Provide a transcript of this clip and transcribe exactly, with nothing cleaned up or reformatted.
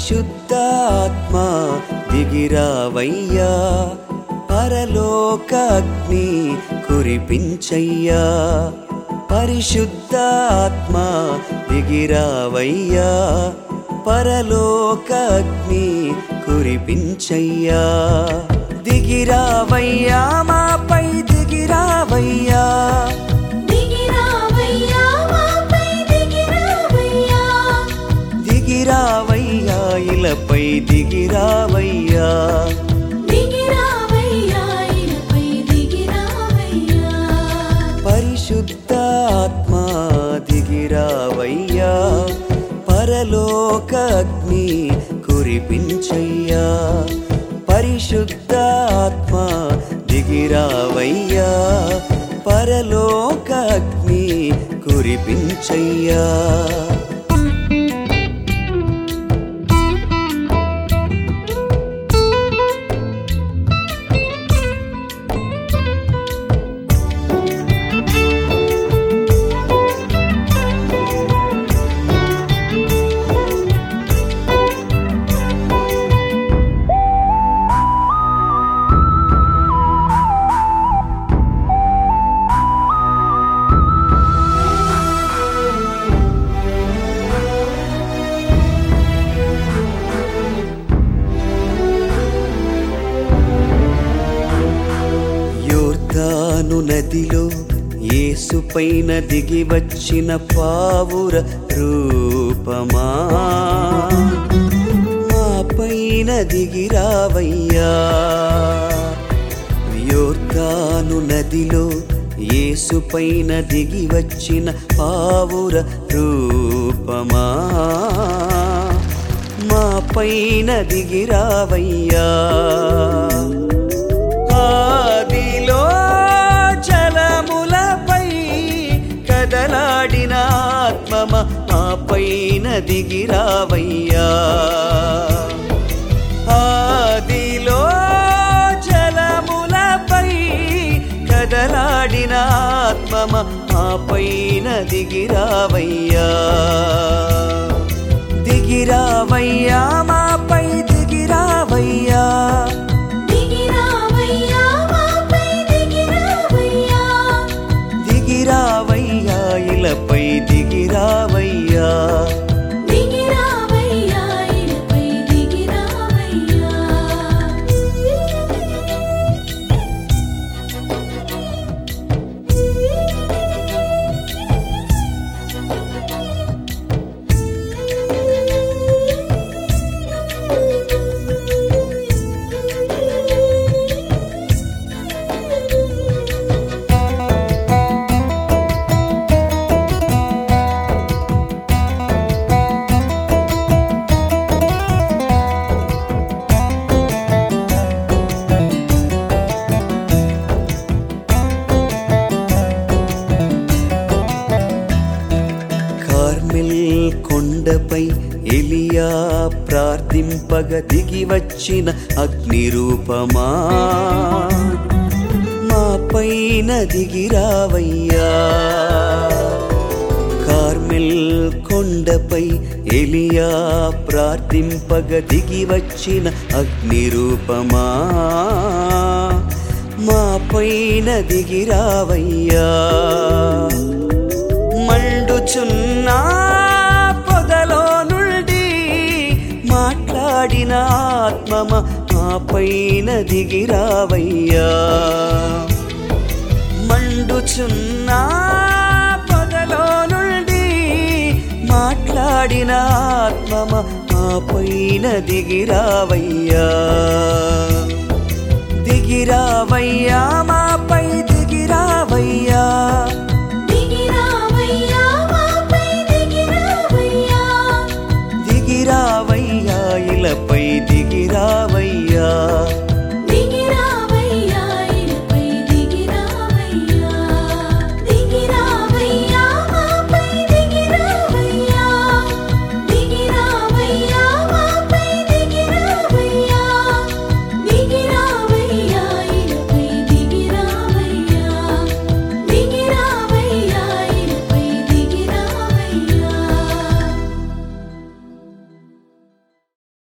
పరిశుద్ధాత్మ దిగిరావయ్యా, పరలోక అగ్ని కురిపించయ్యా. పరిశుద్ధాత్మ దిగిరావయ్యా, పరలోక అగ్ని కురిపించయ్యా. దిగిరావయ్యా, మాపై దిగిరావయ్యా, దిగిరావయ్యా, ఇలపై దిగిరావయ్యా, పరిశుద్ధాత్మ దిగిరావయ్యా, పరలోక అగ్ని కురిపించయ్యా. పరిశుద్ధాత్మ దిగిరావయ్యా, పరలోక అగ్ని కురిపించయ్యా. యోర్దాను నదిలో యేసు పైన దిగి వచ్చిన పావుర రూపమా, మా పైన దిగిరావయ్యా. యోర్దాను నదిలో యేసు పైన దిగి వచ్చిన పావుర రూపమా, మా పైన దిగిరావయ్యా. ఆదిలో జలములపై కదలాడిన ఆత్మమ మా పైన దిగిరావయ్యా. ఆదిలో జలములపై కదలాడిన ఆత్మమ మా పైన దిగిరావయ్యా. దిగిరావయ్యా, మాపై దిగిరావయ్యా, దిగిరావయ్యా, ఇలపై దిగిరావయ్యా, కొండపై ఎలియా ప్రార్థింపగ దిగి వచ్చిన అగ్ని రూపమా, మా పైన దిగిరావయ్యా. కార్మెల్ కొండపై ఎలియా ప్రార్థింపగ దిగి వచ్చిన అగ్ని రూపమా, మా పైన దిగిరావయ్యా. మండుచున్నా పొదలో నుండి మాట్లాడిన ఆత్మమ మా పైన దిగిరావయ్యా. మండుచున్నా పొదలో నుండి మాట్లాడిన ఆత్మమ మా పైన దిగిరావయ్యా. దిగిరావయ్యా, మా